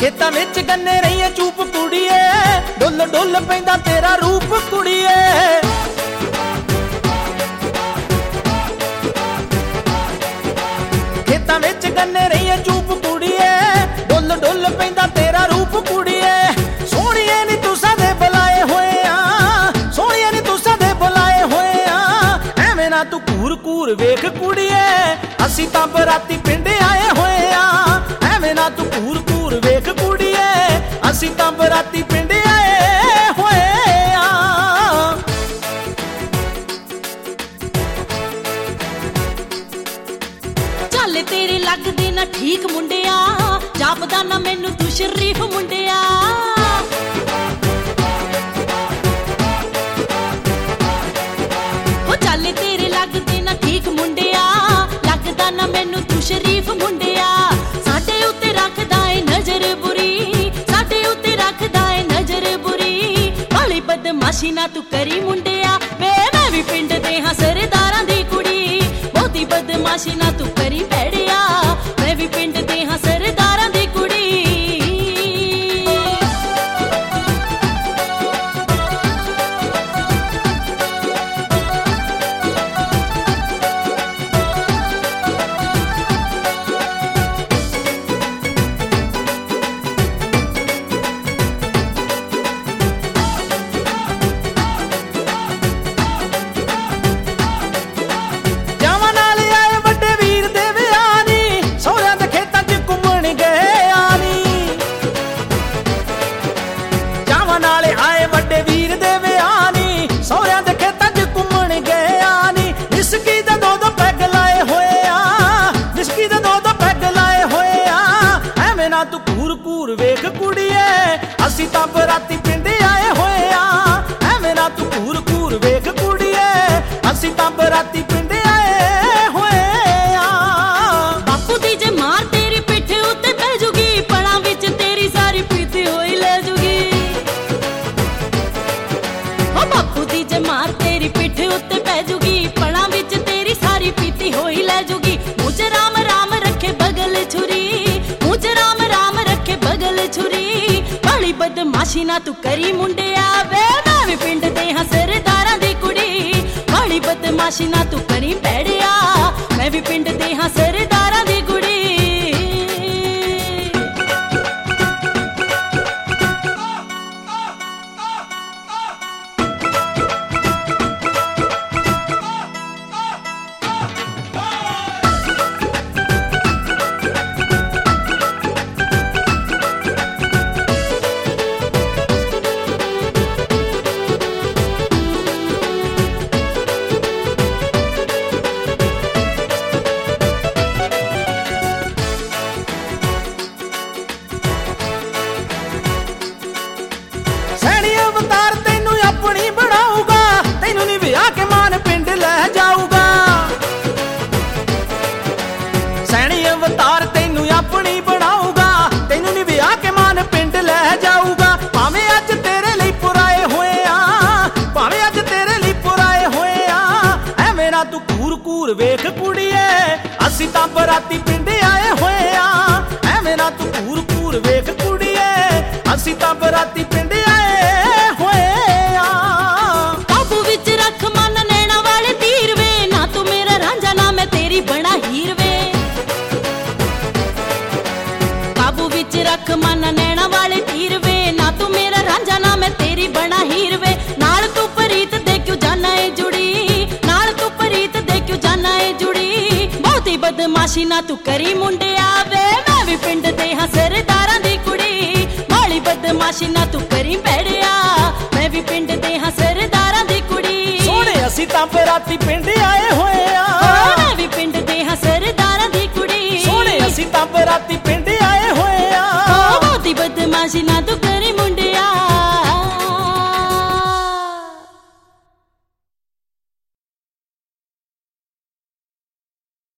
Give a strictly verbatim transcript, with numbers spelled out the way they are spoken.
खेतां विच गन्ने रहीए चूप कुड़िए, डुल डुल पैंदा तेरा रूप कुड़िए। खेतां विच गन्ने रहीए चूप कुड़िए, डुल डुल पैंदा तेरा रूप कुड़िए। सोहणिए नी तुसां दे बुलाए होए आ, सोहणिए नी तुसां दे बुलाए होए आ, एवें ना तू घूर घूर वेख कुड़िए, असीं तां बराती पिंड आए होए आ। एवें ना तू घूर घूर वेख कुड़िए, असीं तां बराती पिंड आए होए आ। चल तेरे लगदे ना ठीक मुंडिया, जापदा ना मैनू तू शरीफ मुंडिया। हो चल तेरे लगदे ना ठीक मुंडिया, लगदा ना मैनू तू शरीफ मुंडिया। साडे उत्ते रखदा ए नजर बुरी, साडे उत्ते रखदा ए नजर बुरी, बाली बदमाशी ना तू करी मुंडिया। वे मैं भी पिंड दे हां सरदारां दी कुड़ी, बहुती बदमाशी ना तू करी भैड़िया, मैं भी पिंड दे हां सरदारां दी कुड़ी। तू घूर घूर वेख कुड़िए, असीं तां बराती पिंड आए होए आ। एवें ना तू घूर घूर वेख कुड़िए, असीं तां बराती पिंड आए होए आ। बापू दी जे मार तेरी पिठ उत्ते पै जूगी, पड़ां विच तेरी सारी पीती होई ले जूगी। हो बापू दी जे मार तेरी पिठ उत्ते पै जूगी, पड़ां विच तेरी सारी पीती होई ले जूगी। मुझ राम राम रखे बगल छुरी, मुझ राम राम रखे बगल छुरी, बाली बदमाशी ना तू करी मुंडिया। वे मैं भी पिंड दे हां सरदारां दी कुड़ी, बाली बदमाशी ना तू करी भैड़िया, मैं भी पिंड दे हां सरदारां दी कुड़ी। तू घूर घूर वेख कुड़िए, असीं तां बराती पिंड आए होए आ। एवें ना तू घूर घूर वेख कुड़िए, असीं तां बराती पिंड आए होए आ। काबू विच रख मन नैना वाले तीर वे, ना तू मेरा रांझा ना मैं तेरी बना हीर वे। काबू विच रख मन नैना वाले तीर वे, ना तू मेरा रांझा ना मैं तेरी बना हीर वे। नाल तू प्रीत दे क्यों जाना है जुड़ी, नाल तू प्रीत दे क्यों जाना है जुड़ी, बहुती बदमाशी ना तू करी मुंडिया। वे मैं भी पिंड दे हां सरदारां दी कुड़ी, बाली बदमाशी ना तू करी भैड़िया, मैं भी पिंड दे हां सरदारां दी कुड़ी। सोहणे असीं तां बराती पिंड आए होए आ, मैं भी पिंड दे हां सरदारां दी कुड़ी। सोहणे असीं तां बराती पिंड आए होए आ, बहुती बदमाशी ना तू